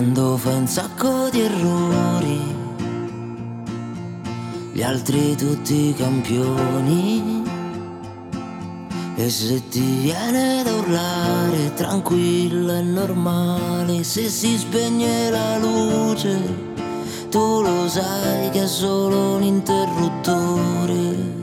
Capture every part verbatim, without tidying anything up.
Quando fai un sacco di errori, gli altri tutti campioni, e se ti viene da urlare, tranquillo è normale. Se si spegne la luce, tu lo sai che è solo un interruttore.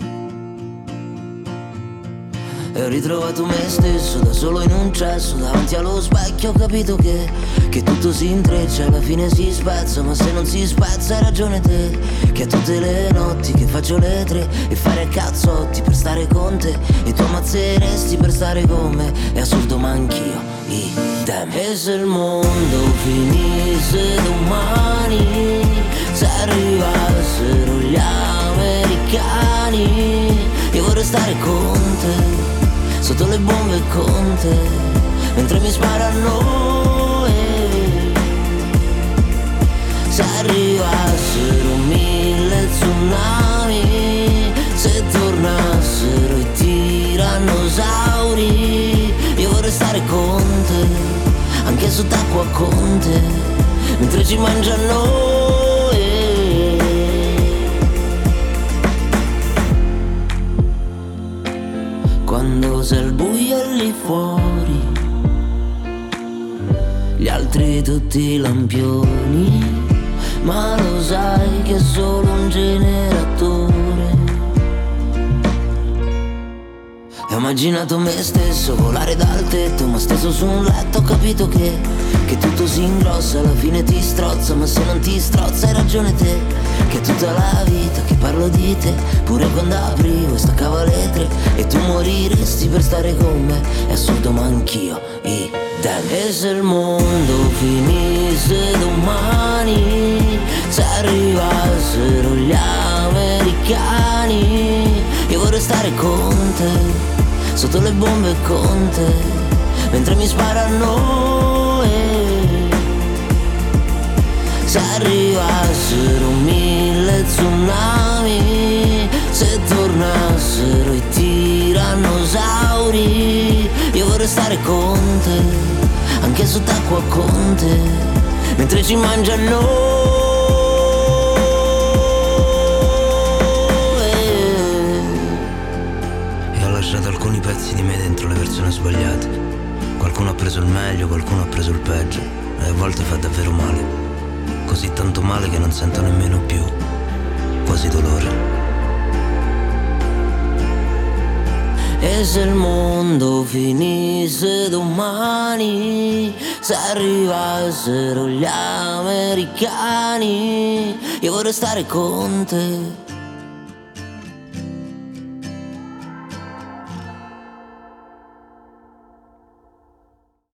E ho ritrovato me stesso da solo in un cesso, davanti allo specchio ho capito che, che tutto si intreccia, alla fine si spezza. Ma se non si spezza hai ragione te, che a tutte le notti che faccio le tre e fare cazzotti per stare con te, e tu ammazzeresti per stare con me. È assurdo ma anch'io idem. E se il mondo finisse domani, se arrivassero gli americani, io vorrei stare con te, sotto le bombe con te, mentre mi sparano. E se arrivassero mille tsunami, se tornassero i tirannosauri, io vorrei stare con te, anche sott'acqua con te, mentre ci mangiano. Quando sei al buio lì fuori, gli altri tutti lampioni, ma lo sai che è solo un generatore. E ho immaginato me stesso volare dal tetto, ma steso su un letto ho capito che, che tutto si ingrossa, alla fine ti strozza. Ma se non ti strozza hai ragione te, che è tutta la vita che parlo di te, pure quando aprivo e staccavo le tre e tu moriresti per stare con me. È assurdo ma anch'io idem. E se il mondo finisse domani, se arrivassero gli americani, io vorrei stare con te, sotto le bombe con te, mentre mi sparano. E se arrivassero mille tsunami, se tornassero i tirannosauri, io vorrei stare con te, anche sott'acqua con te, mentre ci mangiano. E ho lasciato alcuni pezzi di me dentro le persone sbagliate. Qualcuno ha preso il meglio, qualcuno ha preso il peggio, e a volte fa davvero male, così tanto male che non sento nemmeno più quasi dolore. E se il mondo finisse domani, se arrivassero gli americani, io vorrei stare con te,